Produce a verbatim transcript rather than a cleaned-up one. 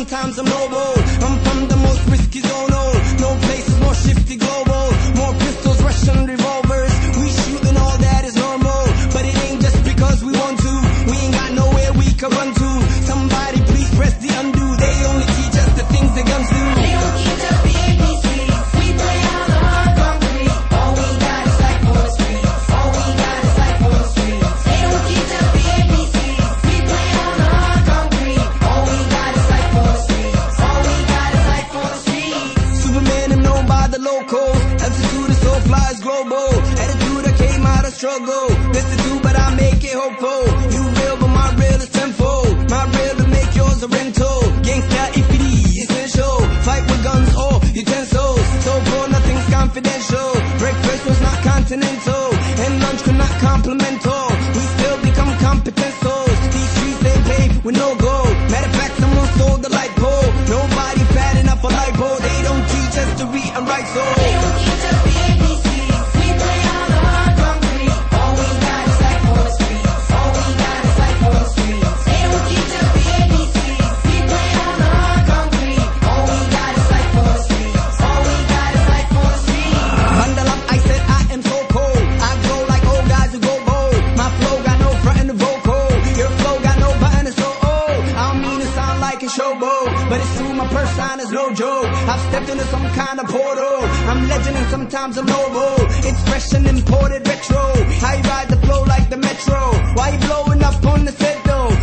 sometimes I'm noble. I'm from the most risky zone, oh. No place is more shifty global. More pistols, Russian revolvers. We shoot and all that is normal. But it ain't just because we want to. We ain't got nowhere we can run to. Somebody please press the undo. They only teach us the things the guns do. They don't teach us the A B Cs. We play out the hard concrete. All we got is life on the streets. All we got is life on the streets. They don't teach us the A B Cs. We play out the hard concrete. All we got is life on the streets. All we got is life on the streets. Superman, I'm known by the locals. Altitude is so fly is global. Attitude, I came out of struggle. Destitute, but I make it hopeful. You real, but my real is tenfold. My real to make yours a rental. Gangsta, if it is essential. Fight with guns or utensils. So poor, nothing's confidential. Breakfast was not continental. And lunch could not compliment all. We still become competent souls. These streets they paved with no gold. Matter of fact, someone stole the light pole. Nobody fat enough for light pole. They don't teach us to read and write, so They don't teach us the A B Cs. We play out the hard concrete. All we got is life on the streets. All we got is life on the streets. They don't teach us the A B Cs. We play out the hard concrete. All we got is life on the streets. All we got is life on the streets. bundle up, I said I am so cold. I glow like old guys who go bold. My flow got no front in the vocal. Your flow got no button, it's so old. I don't mean to sound like a showboat, but it's true, my purse sign is no joke. I've stepped into some kind of portal. I'm legend and sometimes I'm noble. It's fresh and imported retro. I ride the flow like the metro. Why you blowing up on the set though?